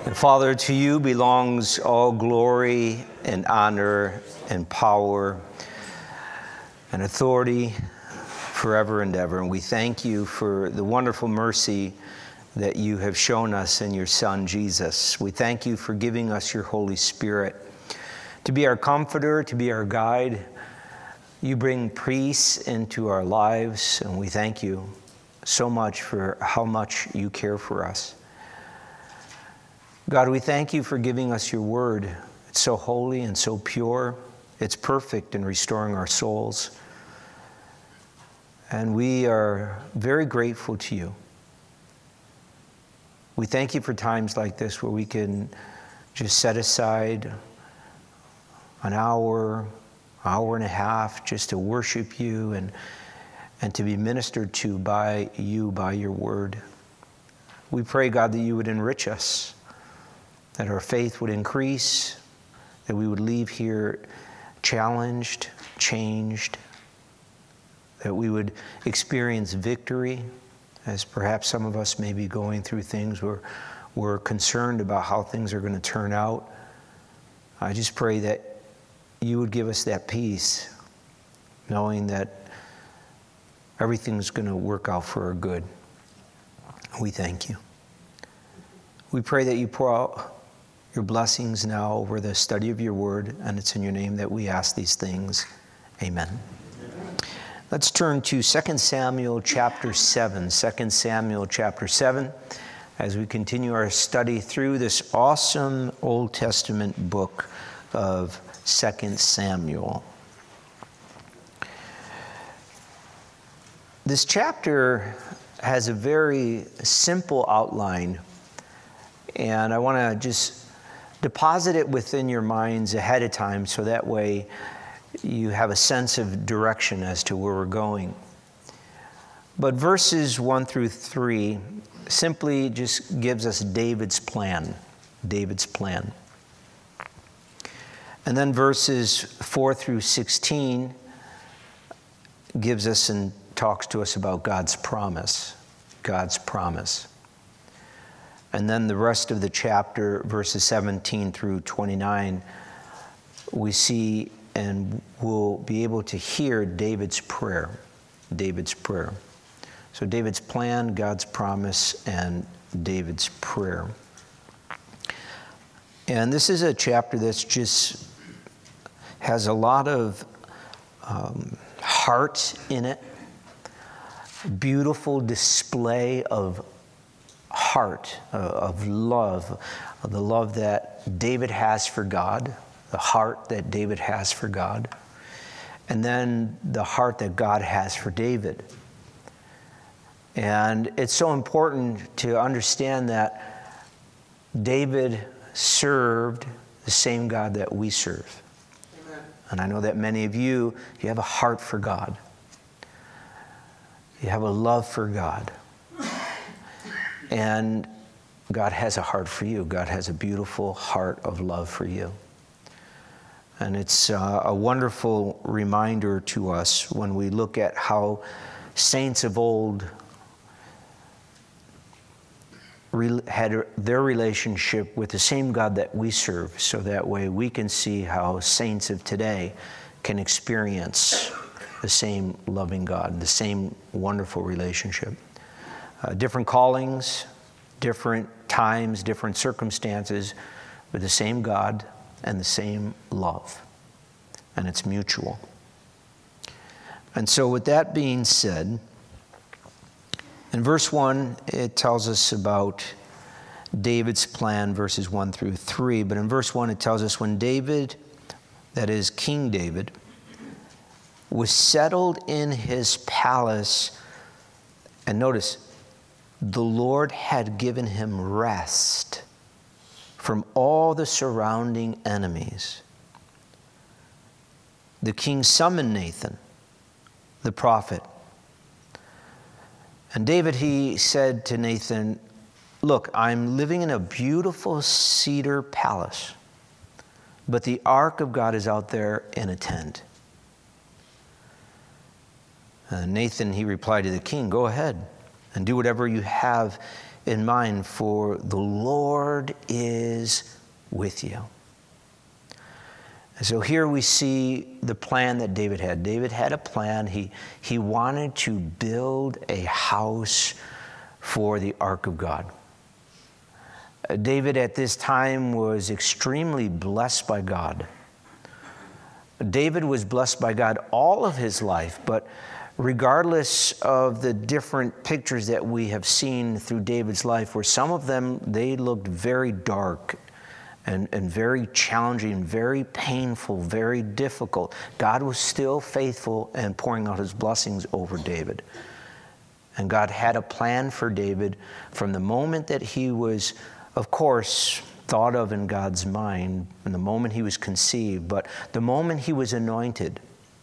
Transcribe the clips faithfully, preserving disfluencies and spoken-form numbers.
And Father, to you belongs all glory and honor and power and authority forever and ever. And we thank you for the wonderful mercy that you have shown us in your Son, Jesus. We thank you for giving us your Holy Spirit to be our comforter, to be our guide. You bring peace into our lives, and we thank you so much for how much you care for us. God, we thank you for giving us your word. It's so holy and so pure. It's perfect in restoring our souls. And we are very grateful to you. We thank you for times like this where we can just set aside an hour, hour and a half just to worship you and, and to be ministered to by you, by your word. We pray, God, that you would enrich us, that our faith would increase, that we would leave here challenged, changed, that we would experience victory, as perhaps some of us may be going through things where we're concerned about how things are going to turn out. I just pray that you would give us that peace, knowing that everything's going to work out for our good. We thank you. We pray that you pour out your blessings now over the study of your word, and it's in your name that we ask these things. Amen. Let's turn to Second Samuel chapter seven. Second Samuel chapter seven, as we continue our study through this awesome Old Testament book of Second Samuel. This chapter has a very simple outline, and I want to just deposit it within your minds ahead of time so that way you have a sense of direction as to where we're going. But verses one through three simply just gives us David's plan. David's plan. And then verses four through sixteen gives us and talks to us about God's promise. God's promise. And then the rest of the chapter, verses seventeen through twenty-nine, we see and we'll be able to hear David's prayer. David's prayer. So David's plan, God's promise, and David's prayer. And this is a chapter that's just has a lot of um, heart in it. Beautiful display of heart, uh, of love, of the love that David has for God, the heart that David has for God, and then the heart that God has for David. And it's so important to understand that David served the same God that we serve. Amen. And I know that many of you, you have a heart for God. You have a love for God. And God has a heart for you. God has a beautiful heart of love for you. And it's uh, a wonderful reminder to us when we look at how saints of old re- had their relationship with the same God that we serve, so that way we can see how saints of today can experience the same loving God, the same wonderful relationship. Uh, different callings, different times, different circumstances, but the same God and the same love. And it's mutual. And so with that being said, in verse one, it tells us about David's plan, verses one through three. But in verse one, it tells us when David, that is King David, was settled in his palace, and notice, the Lord had given him rest from all the surrounding enemies. The king summoned Nathan, the prophet. And David, he said to Nathan, "Look, I'm living in a beautiful cedar palace, but the ark of God is out there in a tent." Uh, Nathan, he replied to the king, "Go ahead and do whatever you have in mind, for the Lord is with you. And so here we see the plan that David had. David had a plan. He, he wanted to build a house for the ark of God. Uh, David at this time was extremely blessed by God. David was blessed by God all of his life, but regardless of the different pictures that we have seen through David's life, where some of them, they looked very dark and, and very challenging, very painful, very difficult, God was still faithful and pouring out his blessings over David. And God had a plan for David from the moment that he was, of course, thought of in God's mind, and the moment he was conceived, but the moment he was anointed,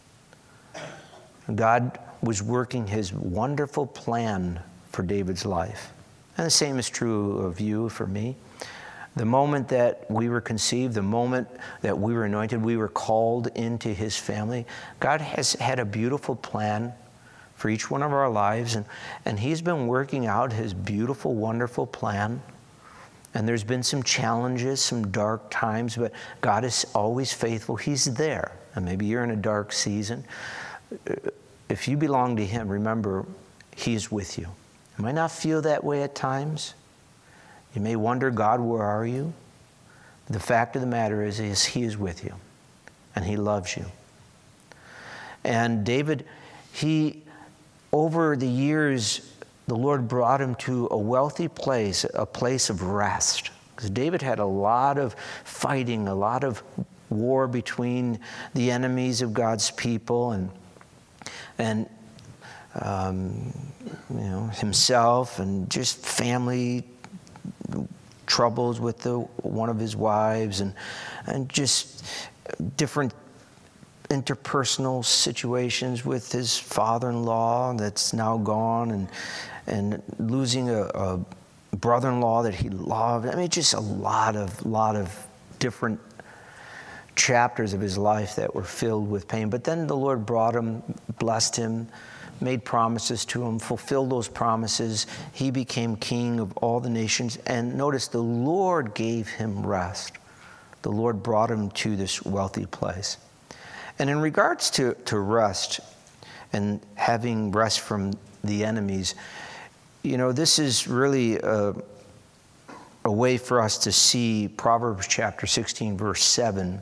God was working his wonderful plan for David's life. And the same is true of you, for me. The moment that we were conceived, the moment that we were anointed, we were called into his family, God has had a beautiful plan for each one of our lives, and, and he's been working out his beautiful, wonderful plan. And there's been some challenges, some dark times, but God is always faithful. He's there. And maybe you're in a dark season. If you belong to him, remember, he's with you. You might not feel that way at times. You may wonder, God, where are you? The fact of the matter is, is he is with you, and he loves you. And David, he, over the years, the Lord brought him to a wealthy place, a place of rest. Because David had a lot of fighting, a lot of war between the enemies of God's people, and and um, you know, himself, and just family troubles with the, one of his wives, and and just different interpersonal situations with his father-in-law that's now gone, and and losing a, a brother-in-law that he loved. I mean, just a lot of lot of different chapters of his life that were filled with pain. But then the Lord brought him, blessed him, made promises to him, fulfilled those promises. He became king of all the nations. And notice, the Lord gave him rest. The Lord brought him to this wealthy place. And in regards to, to rest and having rest from the enemies, you know, this is really a, a way for us to see Proverbs chapter sixteen, verse seven.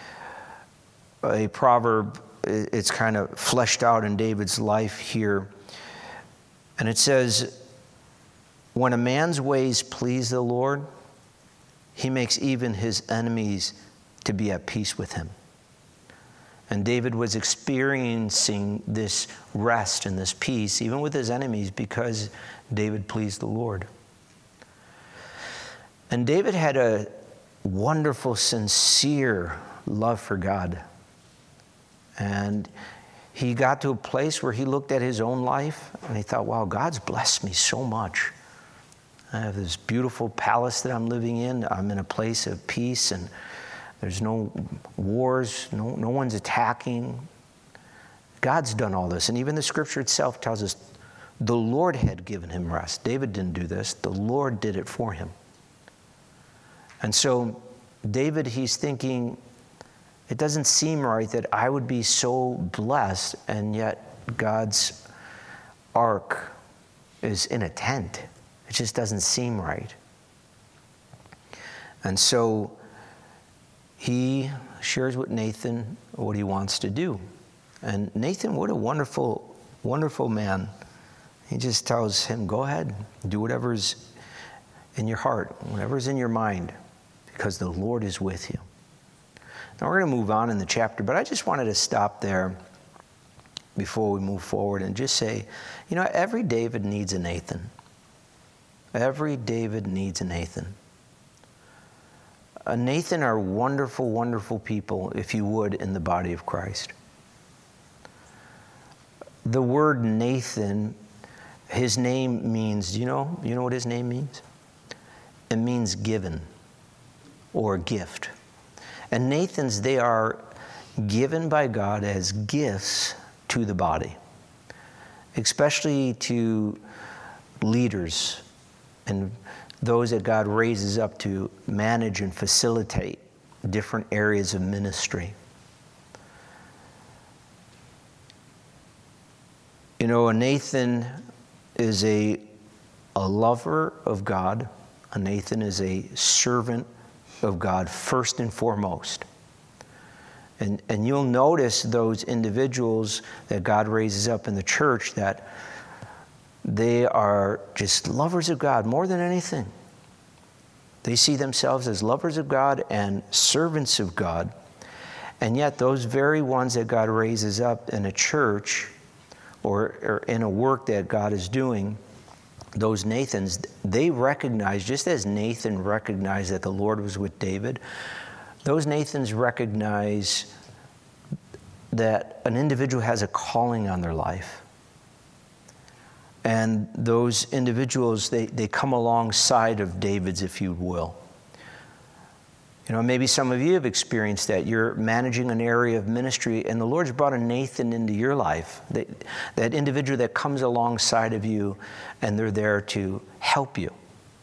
A proverb, it's kind of fleshed out in David's life here. And it says, when a man's ways please the Lord, he makes even his enemies to be at peace with him. And David was experiencing this rest and this peace, even with his enemies, because David pleased the Lord. And David had a wonderful, sincere love for God. And he got to a place where he looked at his own life and he thought, wow, God's blessed me so much. I have this beautiful palace that I'm living in. I'm in a place of peace, and there's no wars, no, no one's attacking. God's done all this. And even the scripture itself tells us the Lord had given him rest. David didn't do this. The Lord did it for him. And so David, he's thinking, it doesn't seem right that I would be so blessed, and yet God's ark is in a tent. It just doesn't seem right. And so he shares with Nathan what he wants to do. And Nathan, what a wonderful, wonderful man. He just tells him, go ahead, do whatever's in your heart, whatever's in your mind, because the Lord is with you. Now we're going to move on in the chapter, but I just wanted to stop there before we move forward and just say, you know, every David needs a Nathan. Every David needs a Nathan. A Nathan are wonderful, wonderful people, if you would, in the body of Christ. The word Nathan, his name means, do you know, you know what his name means? It means given or gift. And Nathans, they are given by God as gifts to the body, especially to leaders and those that God raises up to manage and facilitate different areas of ministry. You know, Nathan is a, a lover of God. A Nathan is a servant of God first and foremost. And, and you'll notice those individuals that God raises up in the church that they are just lovers of God more than anything. They see themselves as lovers of God and servants of God. And yet those very ones that God raises up in a church or, or in a work that God is doing, those Nathans, they recognize, just as Nathan recognized that the Lord was with David, those Nathans recognize that an individual has a calling on their life. And those individuals, they, they come alongside of David's, if you will. You know, maybe some of you have experienced that. You're managing an area of ministry, and the Lord's brought a Nathan into your life. That, that individual that comes alongside of you, and they're there to help you.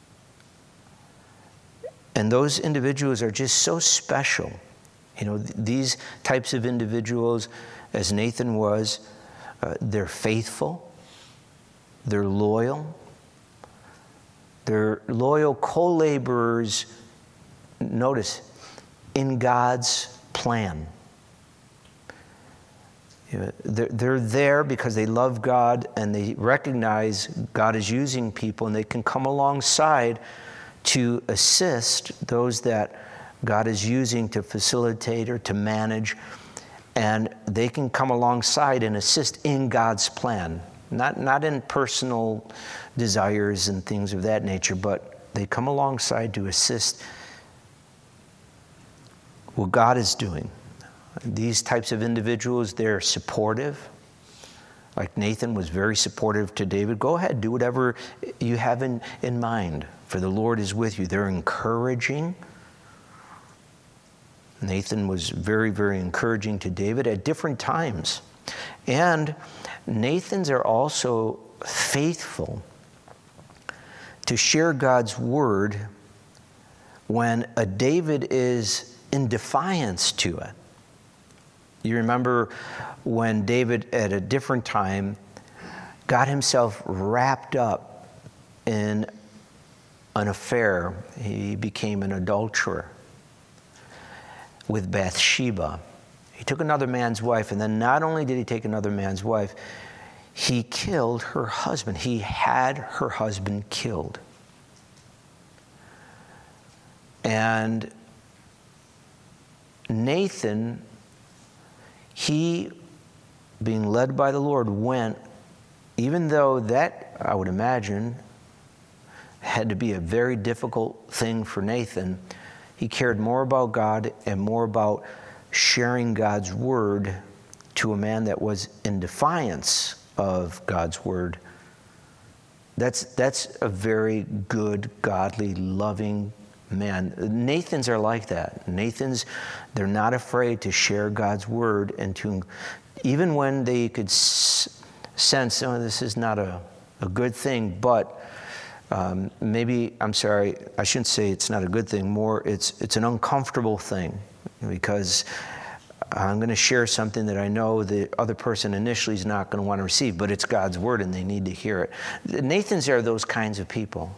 And those individuals are just so special. You know, th- these types of individuals, as Nathan was, uh, they're faithful. They're loyal. They're loyal co-laborers, notice, in God's plan. You know, they're, they're there because they love God and they recognize God is using people, and they can come alongside to assist those that God is using to facilitate or to manage, and they can come alongside and assist in God's plan. Not, not in personal desires and things of that nature, but they come alongside to assist what God is doing. These types of individuals, they're supportive. Like Nathan was very supportive to David. Go ahead, do whatever you have in, in mind, for the Lord is with you. They're encouraging. Nathan was very, very encouraging to David at different times. And Nathans are also faithful to share God's word when a David is in defiance to it. You remember when David, at a different time, got himself wrapped up in an affair. He became an adulterer with Bathsheba. He took another man's wife, and then not only did he take another man's wife, he killed her husband. He had her husband killed. And Nathan, he, being led by the Lord, went, even though that, I would imagine, had to be a very difficult thing for Nathan, he cared more about God and more about sharing God's word to a man that was in defiance of God's word. That's, that's a very good, godly, loving man. Nathans are like that. Nathans, they're not afraid to share God's word, and to, even when they could s- sense, oh, this is not a, a good thing, but um, maybe, I'm sorry, I shouldn't say it's not a good thing, more it's, it's an uncomfortable thing, because I'm going to share something that I know the other person initially is not going to want to receive, but it's God's word and they need to hear it. The Nathans are those kinds of people.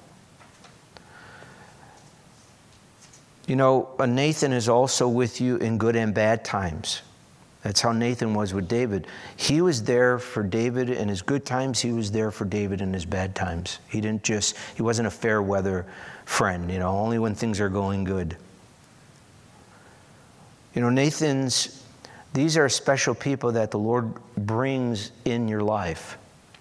You know, a Nathan is also with you in good and bad times. That's how Nathan was with David. He was there for David in his good times. He was there for David in his bad times. He didn't just, he wasn't a fair weather friend, you know, only when things are going good. You know, Nathans, these are special people that the Lord brings in your life.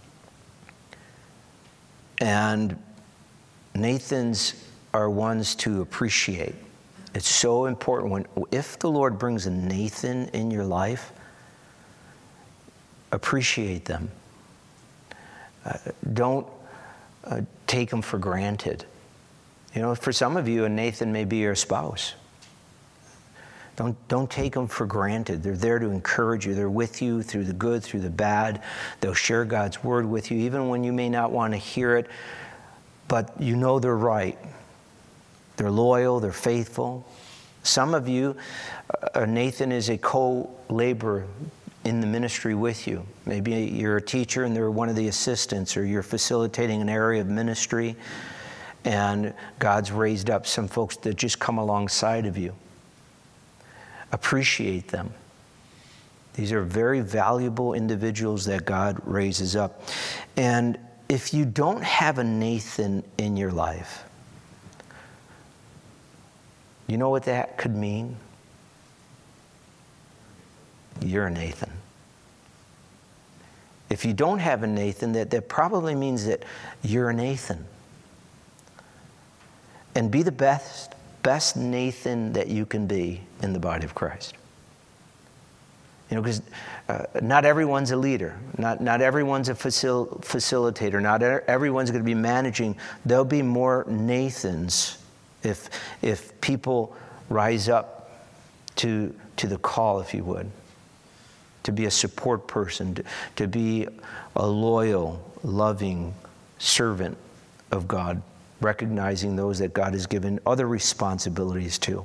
And Nathans are ones to appreciate. It's so important when, if the Lord brings a Nathan in your life, appreciate them. Uh, don't uh, take them for granted. You know, for some of you, a Nathan may be your spouse. Don't, don't take them for granted. They're there to encourage you. They're with you through the good, through the bad. They'll share God's word with you, even when you may not want to hear it. but you know they're right. They're loyal, they're faithful. Some of you, uh, Nathan is a co-laborer in the ministry with you. Maybe you're a teacher and they're one of the assistants, or you're facilitating an area of ministry, and God's raised up some folks that just come alongside of you. Appreciate them. These are very valuable individuals that God raises up. And if you don't have a Nathan in your life, you know what that could mean? You're a Nathan. If you don't have a Nathan, that, that probably means that you're a Nathan. And be the best, best Nathan that you can be in the body of Christ. You know, because uh, not everyone's a leader. Not, not everyone's a facil- facilitator. Not everyone's going to be managing. There'll be more Nathans if, if people rise up to, to the call, if you would. To be a support person, to, to be a loyal, loving servant of God, recognizing those that God has given other responsibilities to.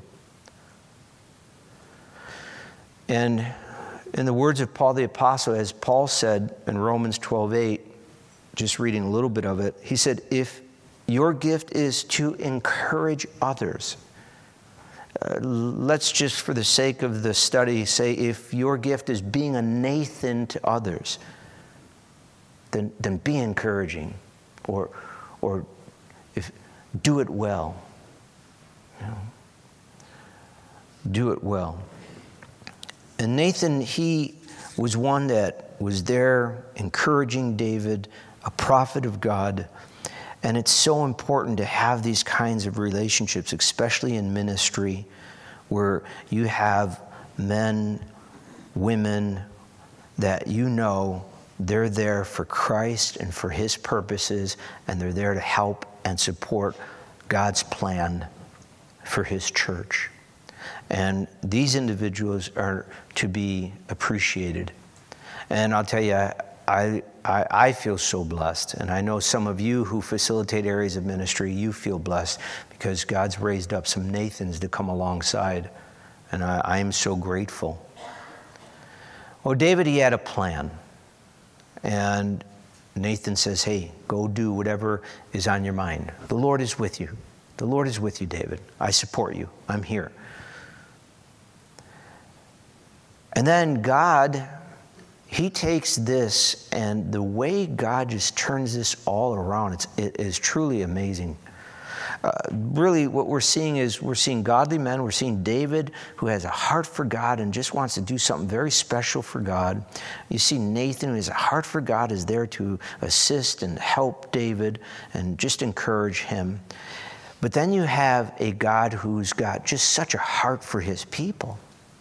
And in the words of Paul the Apostle, as Paul said in Romans twelve eight, just reading a little bit of it, he said, if your gift is to encourage others, Uh, let's just, for the sake of the study, say if your gift is being a Nathan to others, then, then be encouraging, or, or if do it well. You know, do it well. And Nathan, he was one that was there encouraging David, a prophet of God. And it's so important to have these kinds of relationships, especially in ministry, where you have men, women that you know they're there for Christ and for His purposes, and they're there to help and support God's plan for His church. And these individuals are to be appreciated. And I'll tell you, I, I, I feel so blessed, and I know some of you who facilitate areas of ministry, you feel blessed because God's raised up some Nathans to come alongside, and I, I am so grateful. Well, David, he had a plan, and Nathan says, hey, go do whatever is on your mind. The Lord is with you. The Lord is with you, David. I support you. I'm here. And then God, He takes this, and the way God just turns this all around, it's, it is truly amazing. Uh, really, what we're seeing is we're seeing godly men. We're seeing David, who has a heart for God and just wants to do something very special for God. You see Nathan, who has a heart for God, is there to assist and help David and just encourage him. But then you have a God who's got just such a heart for His people.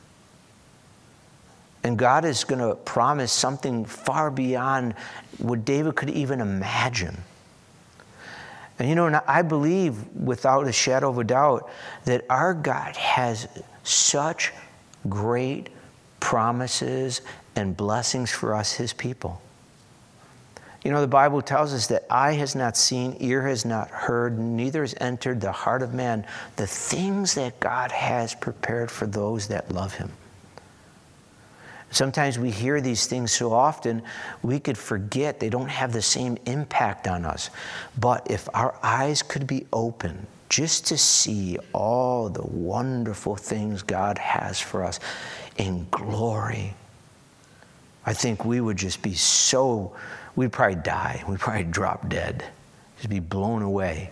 And God is going to promise something far beyond what David could even imagine. And you know, and I believe without a shadow of a doubt that our God has such great promises and blessings for us, His people. You know, the Bible tells us that eye has not seen, ear has not heard, neither has entered the heart of man the things that God has prepared for those that love Him. Sometimes we hear these things so often, we could forget they don't have the same impact on us. But if our eyes could be open just to see all the wonderful things God has for us in glory, I think we would just be so, we'd probably die. We'd probably drop dead, just be blown away.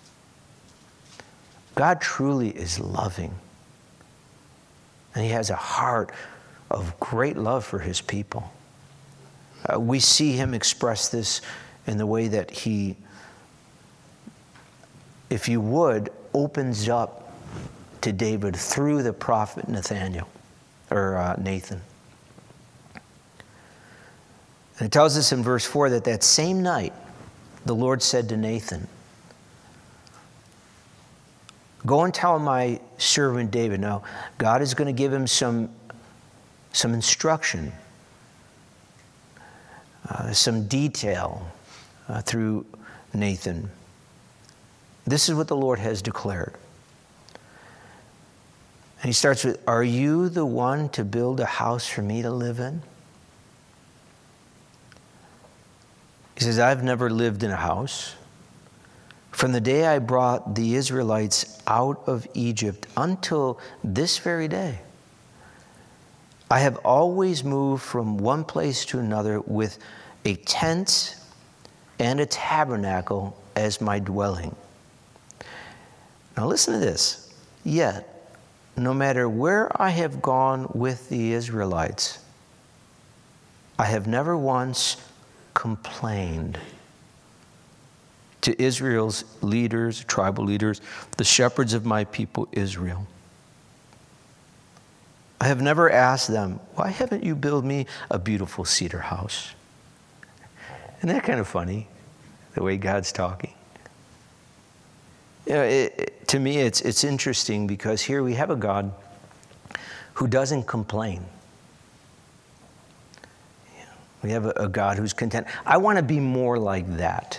God truly is loving. And He has a heart of great love for His people. Uh, we see Him express this in the way that He, if you would, opens up to David through the prophet Nathaniel, or uh, Nathan. And it tells us in verse four that that same night, the Lord said to Nathan, go and tell my servant David. Now, God is going to give him some some instruction, uh, some detail uh, through Nathan. This is what the Lord has declared. And he starts with, are you the one to build a house for me to live in? He says, I've never lived in a house. From the day I brought the Israelites out of Egypt until this very day, I have always moved from one place to another with a tent and a tabernacle as my dwelling. Now listen to this. Yet, no matter where I have gone with the Israelites, I have never once complained to Israel's leaders, tribal leaders, the shepherds of my people Israel. I have never asked them, why haven't you built me a beautiful cedar house? Isn't that kind of funny, the way God's talking? You know, it, it, to me, it's, it's interesting because here we have a God who doesn't complain. We have a, a God who's content. I want to be more like that.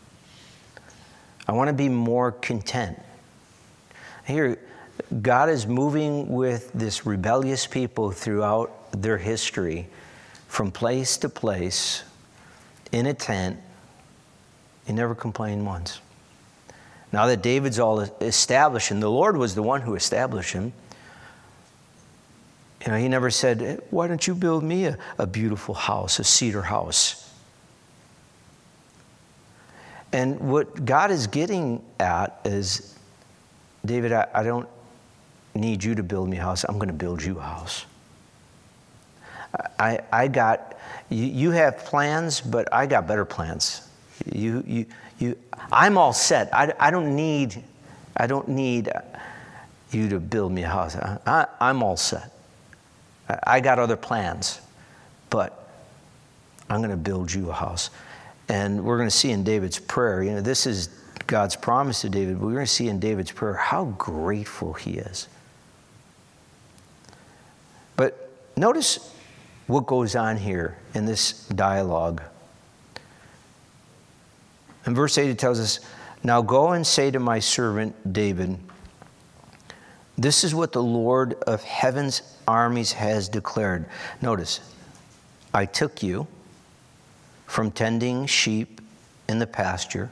I want to be more content. Here, God is moving with this rebellious people throughout their history from place to place in a tent. He never complained once. Now that David's all established, and the Lord was the one who established him, you know, he never said, why don't you build me a, a beautiful house, a cedar house? And what God is getting at is, David, I, I don't need you to build me a house. I'm going to build you a house. I, I got, you, you have plans, but I got better plans. You, you, you, I'm all set. I, I don't need, I don't need you to build me a house. I, I, I'm all set. I, I got other plans, but I'm going to build you a house. And we're going to see in David's prayer, you know, this is God's promise to David, but we're going to see in David's prayer how grateful he is. But notice what goes on here in this dialogue. In verse eight, it tells us, now go and say to my servant David, this is what the Lord of heaven's armies has declared. Notice, I took you from tending sheep in the pasture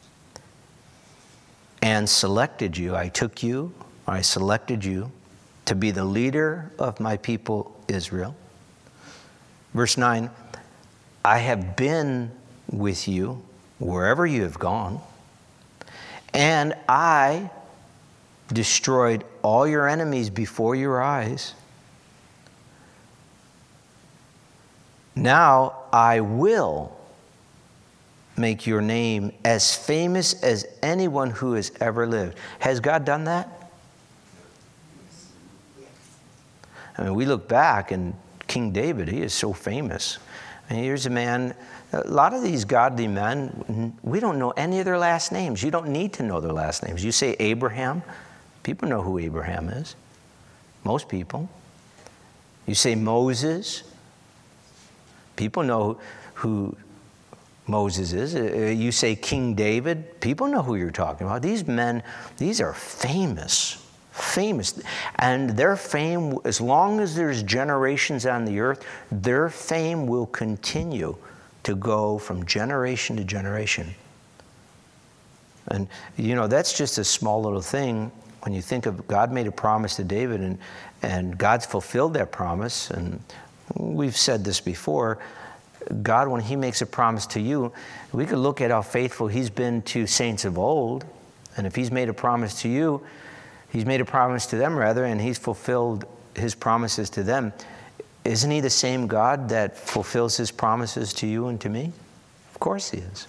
and selected you. I took you, I selected you to be the leader of my people Israel. Verse nine, I have been with you wherever you have gone, and I destroyed all your enemies before your eyes. Now I will make your name as famous as anyone who has ever lived. Has God done that? I mean, we look back and King David, he is so famous. I mean, here's a man, a lot of these godly men, we don't know any of their last names. You don't need to know their last names. You say Abraham, people know who Abraham is. Most people. You say Moses, people know who Moses is. You say King David, people know who you're talking about. These men, these are famous, famous. And their fame, as long as there's generations on the earth, their fame will continue to go from generation to generation. And, you know, that's just a small little thing when you think of God made a promise to David, and, and God's fulfilled that promise. And we've said this before. God, when he makes a promise to you, we could look at how faithful he's been to saints of old. And if he's made a promise to you, he's made a promise to them, rather, and he's fulfilled his promises to them. Isn't he the same God that fulfills his promises to you and to me? Of course he is.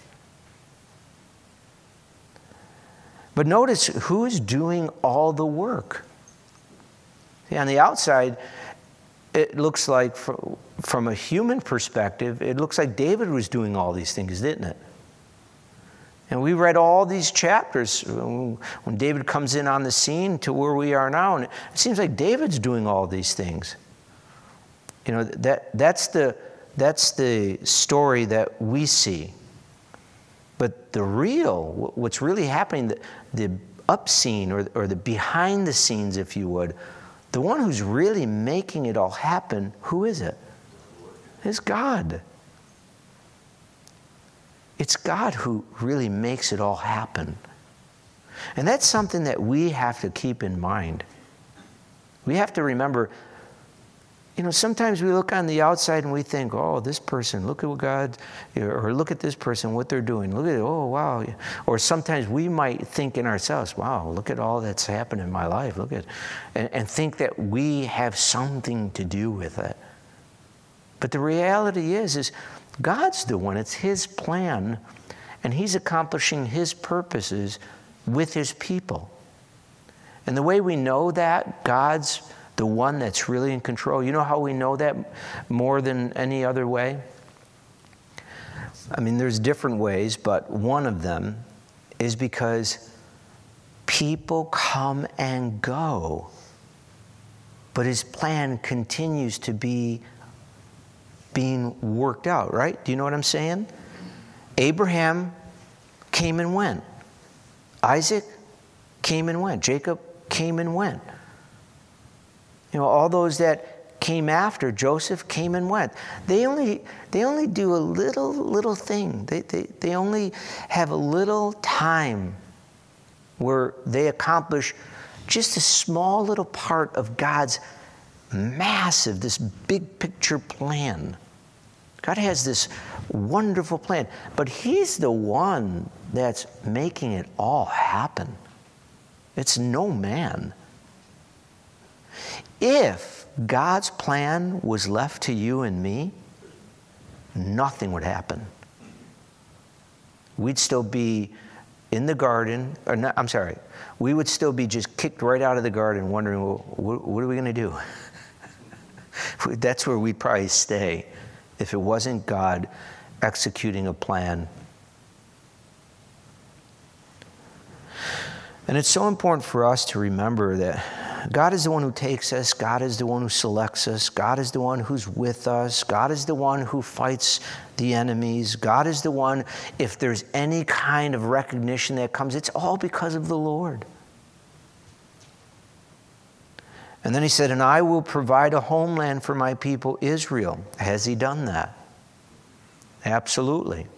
But notice who is doing all the work. See, on the outside, it looks like, from a human perspective, it looks like David was doing all these things, didn't it? And we read all these chapters when David comes in on the scene to where we are now, and it seems like David's doing all these things. You know, that that's the that's the story that we see. But the real, what's really happening, the, the upscene or, or the behind the scenes, if you would, the one who's really making it all happen, who is it? It's God. It's God who really makes it all happen. And that's something that we have to keep in mind. We have to remember, you know, sometimes we look on the outside and we think, oh, this person, look at what God, or look at this person, what they're doing. Look at it, oh, wow. Or sometimes we might think in ourselves, wow, look at all that's happened in my life. Look at, and, and think that we have something to do with it. But the reality is, is God's the one. It's His plan, and He's accomplishing His purposes with His people. And the way we know that God's the one that's really in control, you know how we know that more than any other way? I mean, there's different ways, but one of them is because people come and go, but His plan continues to be being worked out, right? Do you know what I'm saying? Abraham came and went. Isaac came and went. Jacob came and went. You know, all those that came after, Joseph came and went. They only they only do a little, little thing. They, they, they only have a little time where they accomplish just a small little part of God's massive, this big picture plan. God has this wonderful plan, but He's the one that's making it all happen. It's no man. If God's plan was left to you and me, nothing would happen. We'd still be in the garden, or not, I'm sorry, we would still be just kicked right out of the garden wondering, well, what, what are we going to do? That's where we'd probably stay if it wasn't God executing a plan. And it's so important for us to remember that God is the one who takes us. God is the one who selects us. God is the one who's with us. God is the one who fights the enemies. God is the one, if there's any kind of recognition that comes, it's all because of the Lord. And then He said, and I will provide a homeland for my people Israel. Has He done that? Absolutely.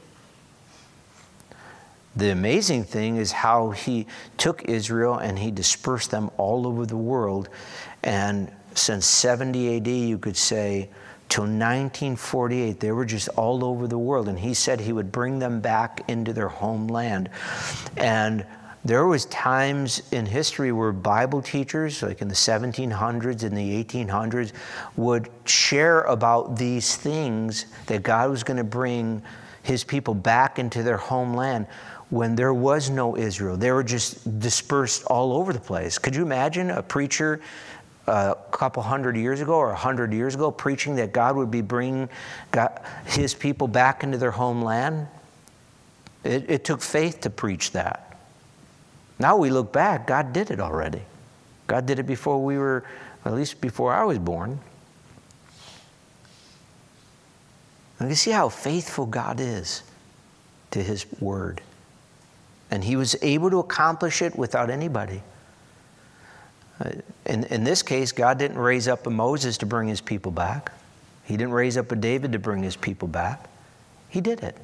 The amazing thing is how He took Israel and He dispersed them all over the world. And since seventy A D, you could say, till nineteen forty-eight, they were just all over the world. And He said He would bring them back into their homeland. And there was times in history where Bible teachers, like in the seventeen hundreds and the eighteen hundreds, would share about these things that God was going to bring His people back into their homeland when there was no Israel. They were just dispersed all over the place. Could you imagine a preacher uh, a couple hundred years ago or a hundred years ago preaching that God would be bringing God, His people back into their homeland? It, it took faith to preach that. Now we look back, God did it already. God did it before we were, at least before I was born. And you see how faithful God is to His word. And He was able to accomplish it without anybody. Uh, in, in this case, God didn't raise up a Moses to bring His people back. He didn't raise up a David to bring His people back. He did it.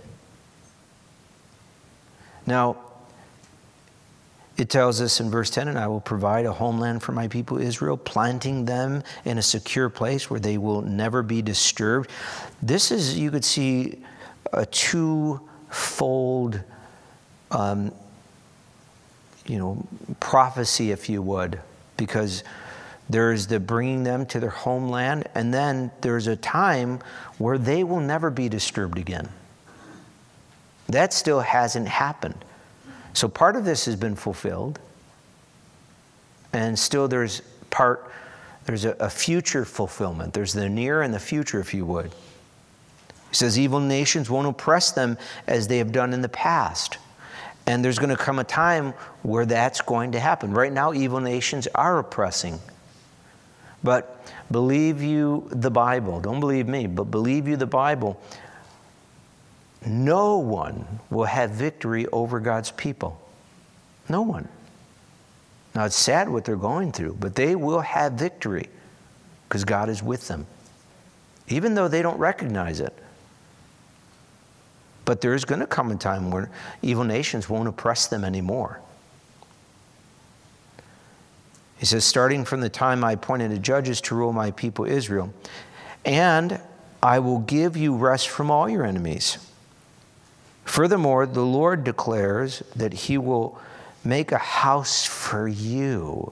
Now, it tells us in verse ten, and I will provide a homeland for my people Israel, planting them in a secure place where they will never be disturbed. This is, you could see, a twofold, um, you know, prophecy, if you would, because there's the bringing them to their homeland, and then there's a time where they will never be disturbed again. That still hasn't happened. So part of this has been fulfilled, and still there's part, there's a, a future fulfillment. There's the near and the future, if you would. He says, evil nations won't oppress them as they have done in the past. And there's going to come a time where that's going to happen. Right now, evil nations are oppressing. But believe you the Bible. Don't believe me, but believe you the Bible. no one will have victory over God's people. No one. Now, it's sad what they're going through, but they will have victory because God is with them, even though they don't recognize it. But there is going to come a time where evil nations won't oppress them anymore. He says, starting from the time I appointed the judges to rule my people Israel, and I will give you rest from all your enemies. Furthermore, the Lord declares that he will make a house for you,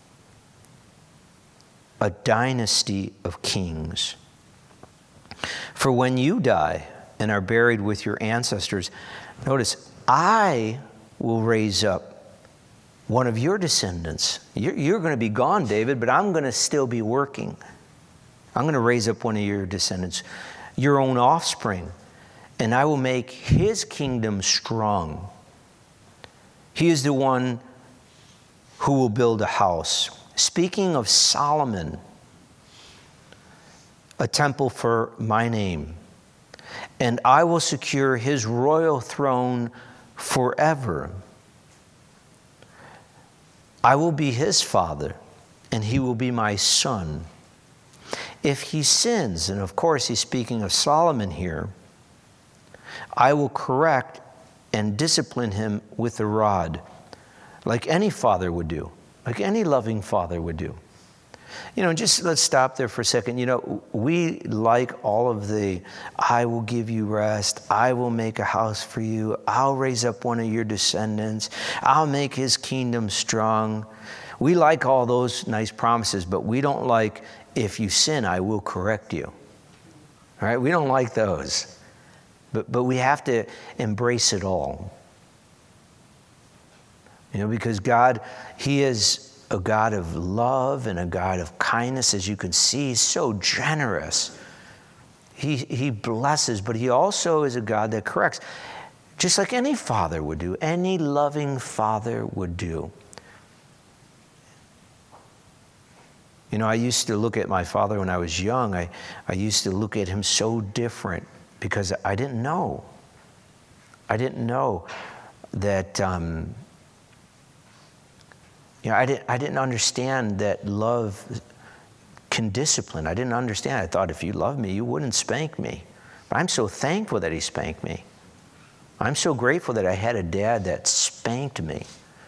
a dynasty of kings. For when you die and are buried with your ancestors, notice, I will raise up one of your descendants. You're, you're going to be gone, David, but I'm going to still be working. I'm going to raise up one of your descendants, your own offspring, and I will make his kingdom strong. He is the one who will build a house. Speaking of Solomon, a temple for my name, and I will secure his royal throne forever. I will be his father, and he will be my son. If he sins, and of course he's speaking of Solomon here, I will correct and discipline him with a rod, like any father would do, like any loving father would do. You know, just let's stop there for a second. You know, we like all of the, I will give you rest, I will make a house for you, I'll raise up one of your descendants, I'll make his kingdom strong. We like all those nice promises, but we don't like, if you sin, I will correct you. All right? We don't like those. But but we have to embrace it all. You know, because God, he is a God of love and a God of kindness, as you can see. He's so generous. He, he blesses, but he also is a God that corrects, just like any father would do, any loving father would do. You know, I used to look at my father when I was young. I, I used to look at him so different because I didn't know. I didn't know that, um, you know, I didn't, I didn't understand that love can discipline. I didn't understand. I thought if you loved me, you wouldn't spank me. But I'm so thankful that he spanked me. I'm so grateful that I had a dad that spanked me.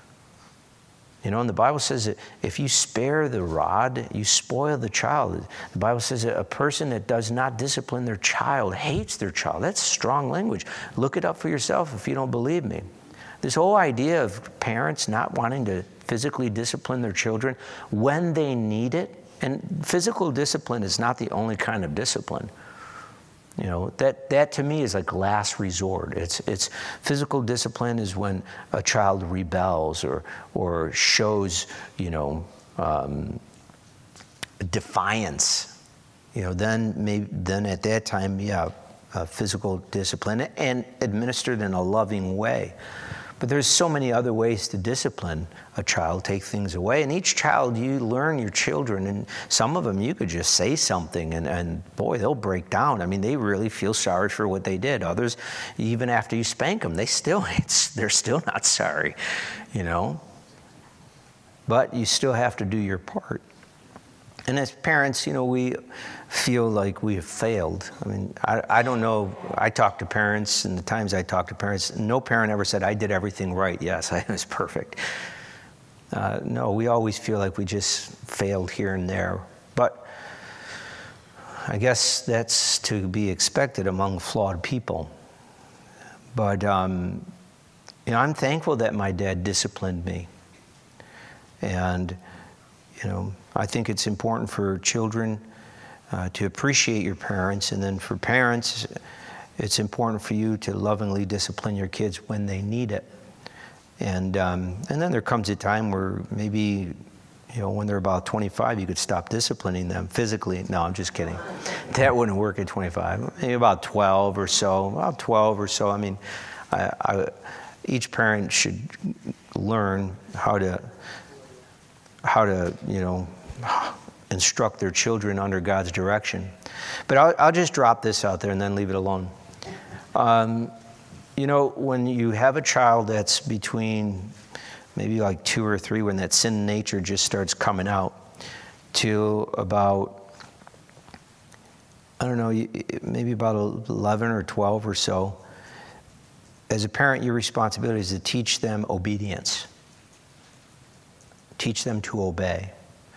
You know, and the Bible says that if you spare the rod, you spoil the child. The Bible says that a person that does not discipline their child hates their child. That's strong language. Look it up for yourself if you don't believe me. This whole idea of parents not wanting to physically discipline their children when they need it, and physical discipline is not the only kind of discipline. You know, that, that to me is like last resort. It's, it's physical discipline is when a child rebels or, or shows, you know, um, defiance. You know, then maybe, then at that time, yeah, uh, physical discipline and administered in a loving way. But there's so many other ways to discipline a child, take things away. And each child, you learn your children, and some of them you could just say something and, and boy, they'll break down. I mean, they really feel sorry for what they did. Others, even after you spank them, they still, it's, they're still not sorry, you know. But you still have to do your part. And as parents, you know, we feel like we have failed. I mean, I, I don't know. I talk to parents, and the times I talk to parents, no parent ever said, I did everything right. Yes, I was perfect. Uh, no, we always feel like we just failed here and there. But I guess that's to be expected among flawed people. But, um, you know, I'm thankful that my dad disciplined me. And, you know, I think it's important for children uh, to appreciate your parents, and then for parents, it's important for you to lovingly discipline your kids when they need it. And um, and then there comes a time where maybe, you know, when they're about twenty-five, you could stop disciplining them physically. No, I'm just kidding. That wouldn't work at twenty-five. Maybe about twelve or so. About twelve or so. I mean, I, I, each parent should learn how to how to, you know, instruct their children under God's direction. But I'll, I'll just drop this out there and then leave it alone. Um, you know, when you have a child that's between maybe like two or three, when that sin nature just starts coming out, to about, I don't know, maybe about eleven or twelve or so, as a parent, your responsibility is to teach them obedience. Teach them to obey.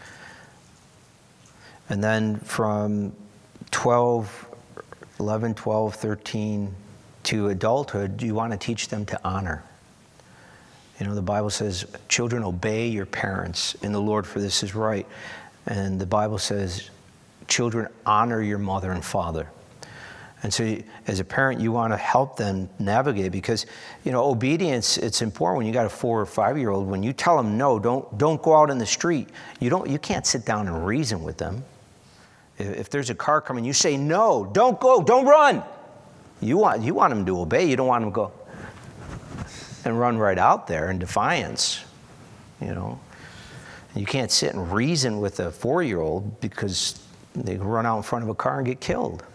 And then from twelve, eleven, twelve, thirteen to adulthood, you want to teach them to honor. You know, the Bible says, children, obey your parents in the Lord, for this is right. And the Bible says, children, honor your mother and father. And so you, as a parent, you want to help them navigate, because, you know, obedience, it's important when you got a four or five-year-old. When you tell them no, don't don't go out in the street, you don't you can't sit down and reason with them. If, if there's a car coming, you say no, don't go, don't run. You want you want them to obey. You don't want them to go and run right out there in defiance. You know, you can't sit and reason with a four-year-old because they can run out in front of a car and get killed.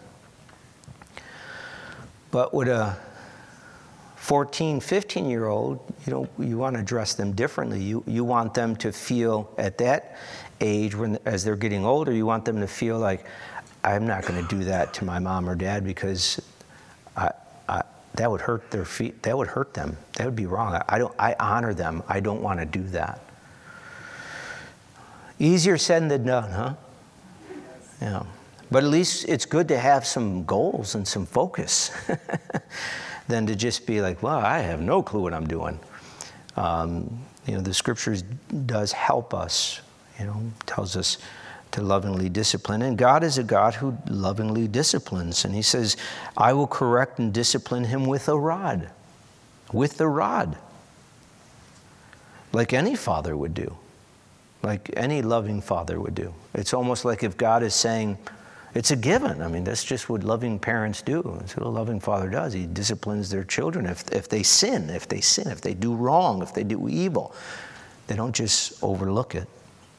But with a fourteen, fifteen-year-old, you know, you want to address them differently. You you want them to feel at that age, when as they're getting older, you want them to feel like, I'm not going to do that to my mom or dad, because I, I, that would hurt their feet. That would hurt them. That would be wrong. I, I don't. I honor them. I don't want to do that. Easier said than done, huh? Yeah. But at least it's good to have some goals and some focus than to just be like, well, I have no clue what I'm doing. Um, you know, the scriptures does help us, you know, tells us to lovingly discipline. And God is a God who lovingly disciplines. And he says, I will correct and discipline him with a rod. With the rod. Like any father would do. Like any loving father would do. It's almost like if God is saying, it's a given. I mean, that's just what loving parents do. That's what a loving father does. He disciplines their children if, if they sin, if they sin, if they do wrong, if they do evil. They don't just overlook it.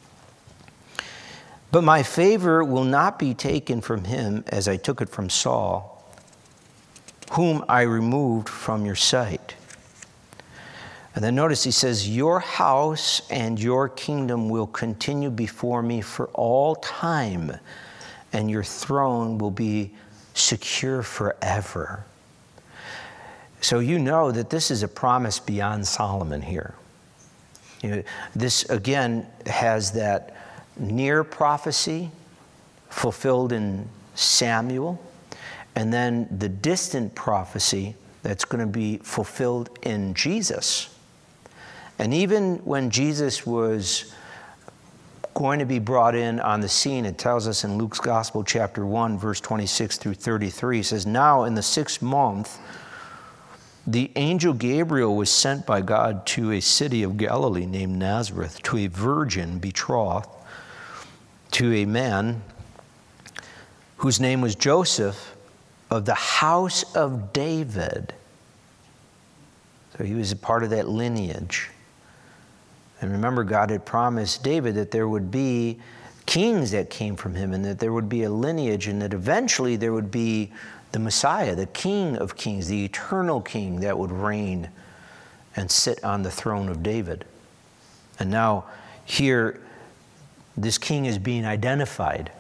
But my favor will not be taken from him as I took it from Saul, whom I removed from your sight. And then notice he says, your house and your kingdom will continue before me for all time, and your throne will be secure forever. So you know that this is a promise beyond Solomon here. You know, this, again, has that near prophecy fulfilled in Samuel, and then the distant prophecy that's going to be fulfilled in Jesus. And even when Jesus was going to be brought in on the scene, it tells us in Luke's Gospel, chapter one, verse twenty-six through thirty-three, it says, now in the sixth month, the angel Gabriel was sent by God to a city of Galilee named Nazareth, to a virgin betrothed to a man whose name was Joseph, of the house of David. So he was a part of that lineage. And remember, God had promised David that there would be kings that came from him, and that there would be a lineage, and that eventually there would be the Messiah, the King of Kings, the eternal King that would reign and sit on the throne of David. And now here, this king is being identified.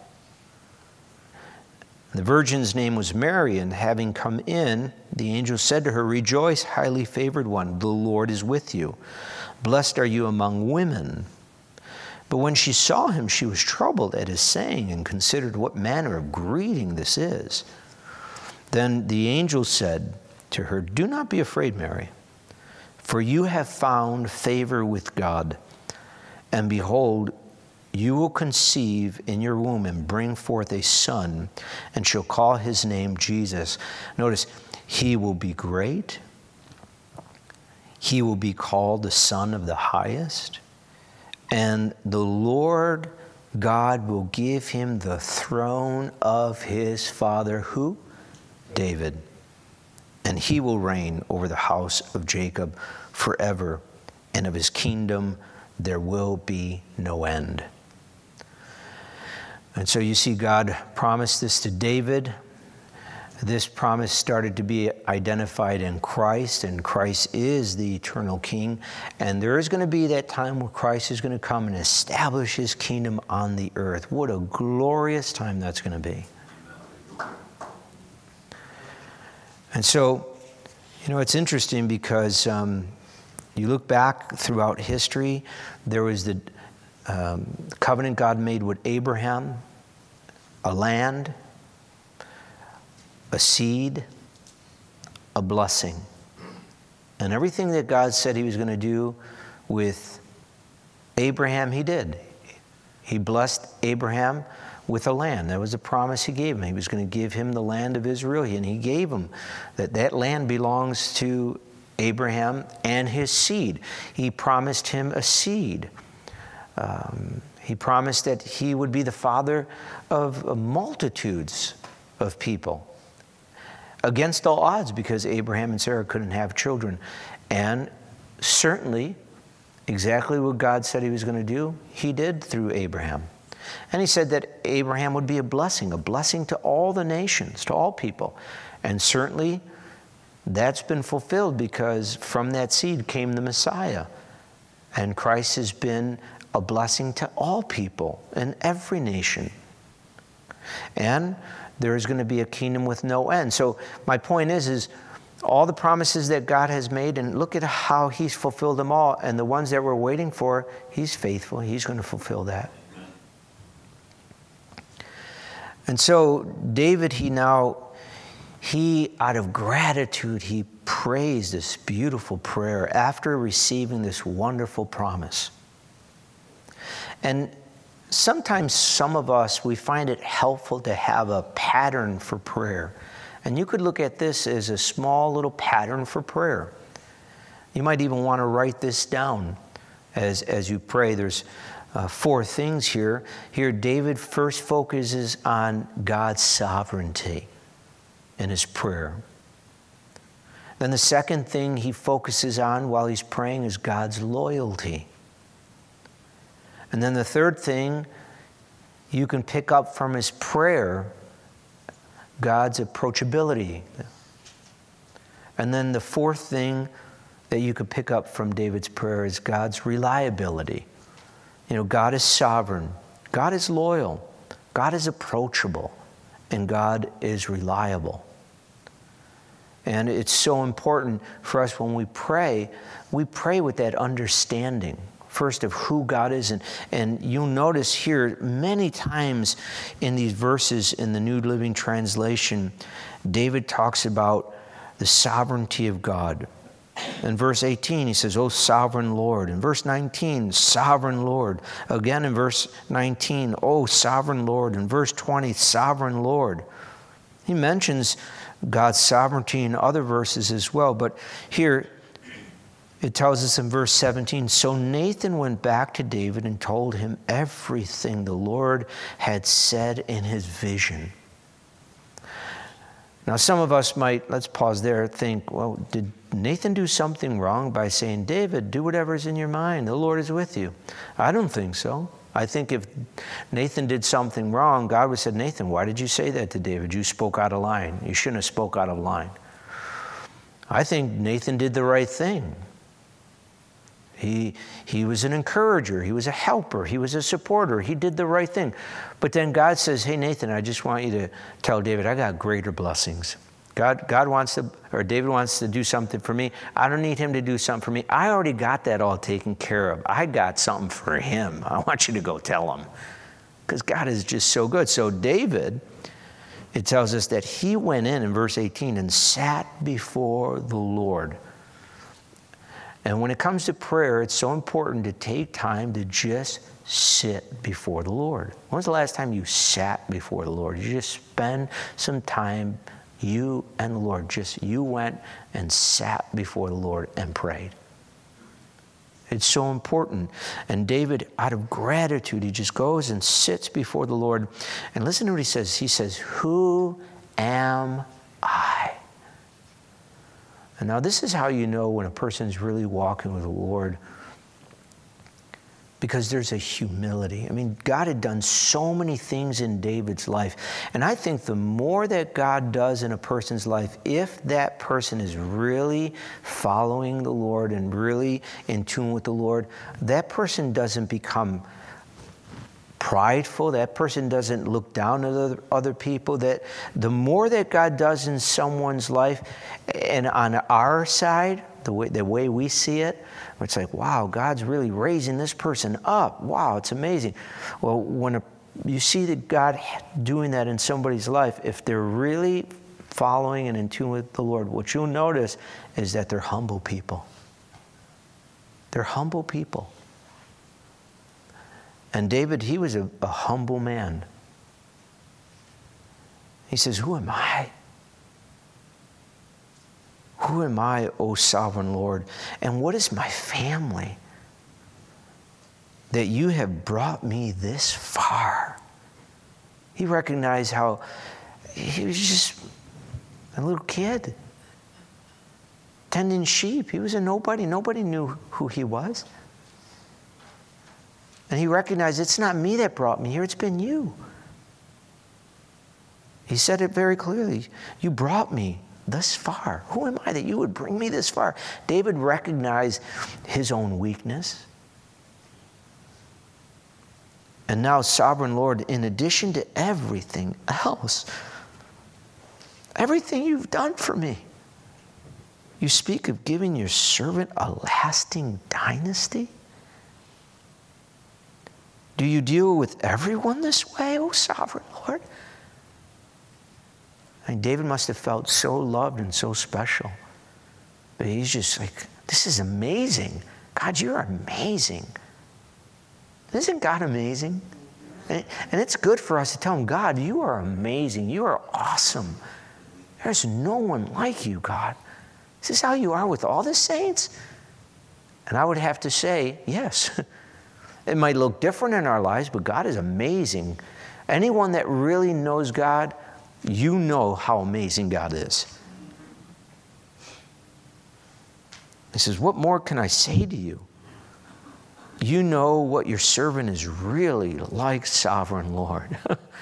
The virgin's name was Mary, and having come in, the angel said to her, rejoice, highly favored one, the Lord is with you. Blessed are you among women. But when she saw him, she was troubled at his saying, and considered what manner of greeting this is. Then the angel said to her, do not be afraid, Mary, for you have found favor with God. And behold, you will conceive in your womb and bring forth a son, and shall call his name Jesus. Notice, he will be great. He will be called the Son of the Highest. And the Lord God will give him the throne of his father, who? David. And he will reign over the house of Jacob forever, and of his kingdom there will be no end. And so you see God promised this to David. this promise started to be identified in Christ, and Christ is the eternal King. And there is going to be that time where Christ is going to come and establish his kingdom on the earth. What a glorious time that's going to be. And so, you know, it's interesting because um, you look back throughout history, there was the um, covenant God made with Abraham, a land, a seed, a blessing. And everything that God said he was going to do with Abraham, he did. He blessed Abraham with a land. That was a promise he gave him. He was going to give him the land of Israel, and he gave him that that land belongs to Abraham and his seed. He promised him a seed. Um, he promised that he would be the father of multitudes of people, against all odds, because Abraham and Sarah couldn't have children. And certainly, exactly what God said he was going to do, he did through Abraham. And he said that Abraham would be a blessing, a blessing to all the nations, to all people. And certainly, that's been fulfilled, because from that seed came the Messiah. And Christ has been a blessing to all people in every nation. And there is going to be a kingdom with no end. So my point is, is all the promises that God has made, and look at how he's fulfilled them all. And the ones that we're waiting for, he's faithful. He's going to fulfill that. And so David, he now, he, out of gratitude, he prays this beautiful prayer after receiving this wonderful promise. And sometimes some of us, we find it helpful to have a pattern for prayer. And you could look at this as a small little pattern for prayer. You might even want to write this down as, as you pray. There's uh, four things here. Here, David first focuses on God's sovereignty in his prayer. Then the second thing he focuses on while he's praying is God's loyalty. And then the third thing you can pick up from his prayer, God's approachability. And then the fourth thing that you could pick up from David's prayer is God's reliability. You know, God is sovereign, God is loyal, God is approachable, and God is reliable. And it's so important for us when we pray, we pray with that understanding. First, of who God is. And, and you'll notice here many times in these verses in the New Living Translation, David talks about the sovereignty of God. In verse eighteen, he says, "O sovereign Lord." In verse nineteen, "Sovereign Lord." Again in verse nineteen, "O sovereign Lord." In verse twenty, "Sovereign Lord." He mentions God's sovereignty in other verses as well. But here, it tells us in verse seventeen, "So Nathan went back to David and told him everything the Lord had said in his vision." Now, some of us might, let's pause there, think, well, did Nathan do something wrong by saying, "David, do whatever's in your mind. The Lord is with you"? I don't think so. I think if Nathan did something wrong, God would have said, "Nathan, why did you say that to David? You spoke out of line. You shouldn't have spoke out of line." I think Nathan did the right thing. He, he was an encourager. He was a helper. He was a supporter. He did the right thing. But then God says, "Hey, Nathan, I just want you to tell David, I got greater blessings." God, God wants to, or David wants to do something for me. I don't need him to do something for me. I already got that all taken care of. I got something for him. I want you to go tell him. Because God is just so good. So David, it tells us that he went in, in verse eighteen, and sat before the Lord. And when it comes to prayer, it's so important to take time to just sit before the Lord. When was the last time you sat before the Lord? You just spend some time, you and the Lord, just you went and sat before the Lord and prayed. It's so important. And David, out of gratitude, he just goes and sits before the Lord. And listen to what he says. He says, "Who am I?" And now this is how you know when a person's really walking with the Lord. because there's a humility. I mean, God had done so many things in David's life. And I think the more that God does in a person's life, if that person is really following the Lord and really in tune with the Lord, that person doesn't become prideful. That person doesn't look down at other, other people. That the more that God does in someone's life, and on our side, the way the way we see it, it's like, wow, God's really raising this person up. Wow, it's amazing. Well, when a, you see that God doing that in somebody's life, if they're really following and in tune with the Lord, what you'll notice is that they're humble people. They're humble people. And David, he was a, a humble man. He says, who am I? Who am I, O sovereign Lord? And what is my family that you have brought me this far? He recognized how he was just a little kid tending sheep. He was a nobody. Nobody knew who he was. And he recognized, it's not me that brought me here, it's been you. He said it very clearly. You brought me thus far. Who am I that you would bring me this far? David recognized his own weakness. And now, sovereign Lord, in addition to everything else, everything you've done for me, you speak of giving your servant a lasting dynasty? Do you deal with everyone this way, O sovereign Lord? And David must have felt so loved and so special. But he's just like, this is amazing. God, you're amazing. Isn't God amazing? And it's good for us to tell him, God, you are amazing. You are awesome. There's no one like you, God. Is this how you are with all the saints? And I would have to say, yes. It might look different in our lives, but God is amazing. Anyone that really knows God, you know how amazing God is. He says, what more can I say to you? You know what your servant is really like, sovereign Lord.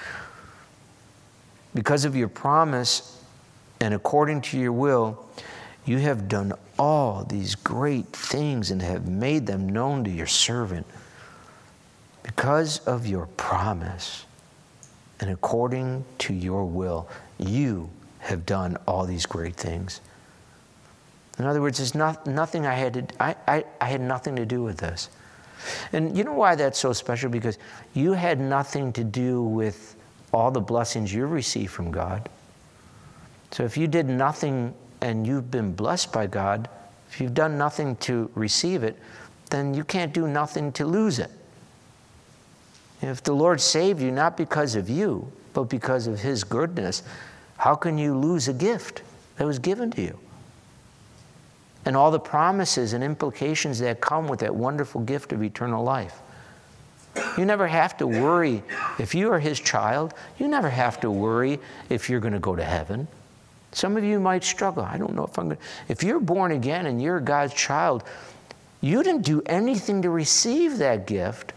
Because of your promise and according to your will, you have done all these great things and have made them known to your servant. Because of your promise and according to your will, you have done all these great things. In other words, it's not, nothing I had to, I, I, I had nothing to do with this. And you know why that's so special? Because you had nothing to do with all the blessings you received from God. So if you did nothing and you've been blessed by God, if you've done nothing to receive it, then you can't do nothing to lose it. If the Lord saved you not because of you, but because of his goodness, how can you lose a gift that was given to you? And all the promises and implications that come with that wonderful gift of eternal life. You never have to worry. If you are his child, you never have to worry if you're going to go to heaven. Some of you might struggle. I don't know if I'm going to. If you're born again and you're God's child, you didn't do anything to receive that gift.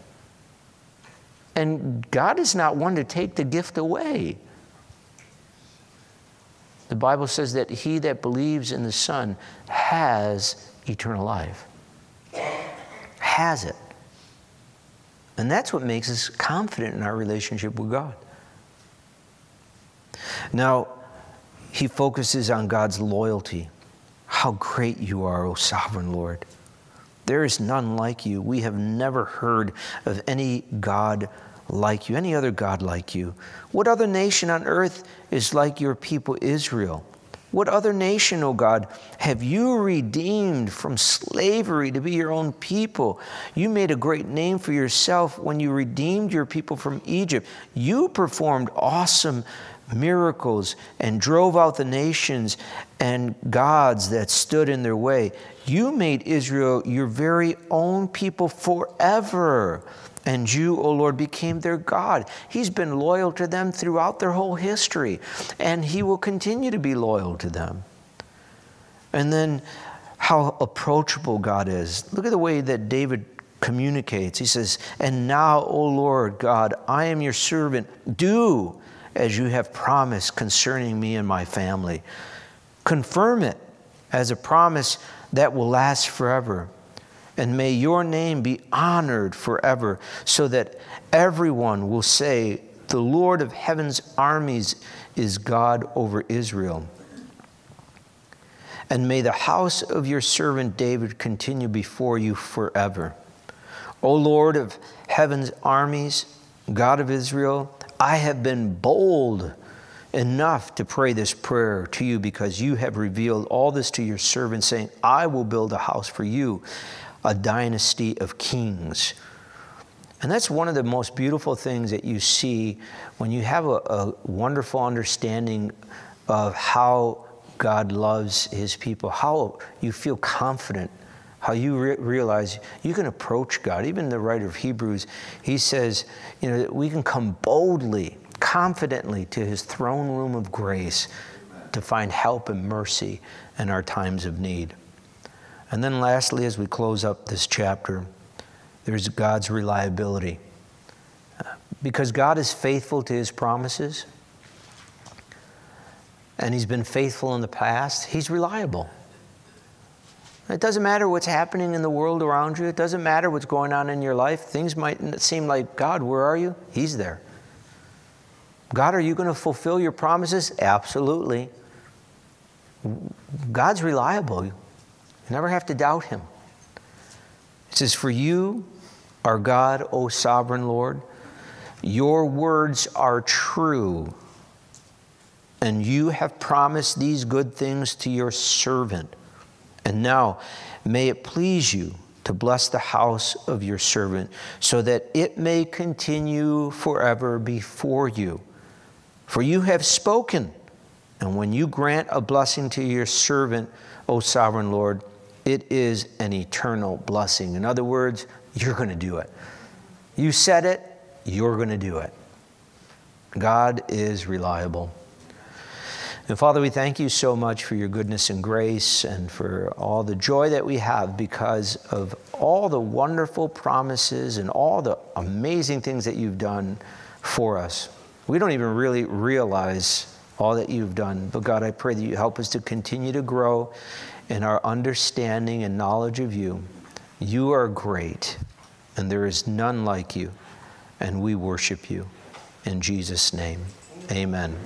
And God is not one to take the gift away. The Bible says that he that believes in the Son has eternal life. Has it. And that's what makes us confident in our relationship with God. Now, he focuses on God's loyalty. How great you are, O sovereign Lord. There is none like you. We have never heard of any God like you, any other God like you. What other nation on earth is like your people Israel? What other nation, O God, have you redeemed from slavery to be your own people? You made a great name for yourself when you redeemed your people from Egypt. You performed awesome miracles and drove out the nations and gods that stood in their way. You made Israel your very own people forever. And you, O Lord, became their God. He's been loyal to them throughout their whole history. And he will continue to be loyal to them. And then how approachable God is. Look at the way that David communicates. He says, "And now, O Lord God, I am your servant. Do as you have promised concerning me and my family. Confirm it as a promise that will last forever. And may your name be honored forever, so that everyone will say, 'The Lord of heaven's armies is God over Israel.' And may the house of your servant David continue before you forever. O Lord of heaven's armies, God of Israel, I have been bold enough to pray this prayer to you because you have revealed all this to your servant, saying, 'I will build a house for you, a dynasty of kings.'" And that's one of the most beautiful things that you see when you have a, a wonderful understanding of how God loves his people, how you feel confident, how you re- realize you can approach God. Even the writer of Hebrews, he says, you know, that we can come boldly, confidently to his throne room of grace to find help and mercy in our times of need. And then lastly, as we close up this chapter, there's God's reliability. Because God is faithful to his promises, and he's been faithful in the past, he's reliable. It doesn't matter what's happening in the world around you. It doesn't matter what's going on in your life. Things might seem like, "God, where are you?" He's there. "God, are you going to fulfill your promises?" Absolutely. God's reliable. You never have to doubt him. It says, "For you are God, O sovereign Lord. Your words are true, and you have promised these good things to your servant. And now may it please you to bless the house of your servant, so that it may continue forever before you. For you have spoken, and when you grant a blessing to your servant, O sovereign Lord, it is an eternal blessing." In other words, you're going to do it. You said it, you're going to do it. God is reliable. And Father, we thank you so much for your goodness and grace and for all the joy that we have because of all the wonderful promises and all the amazing things that you've done for us. We don't even really realize all that you've done. But God, I pray that you help us to continue to grow in our understanding and knowledge of you. You are great, and there is none like you, and we worship you. In Jesus' name, amen.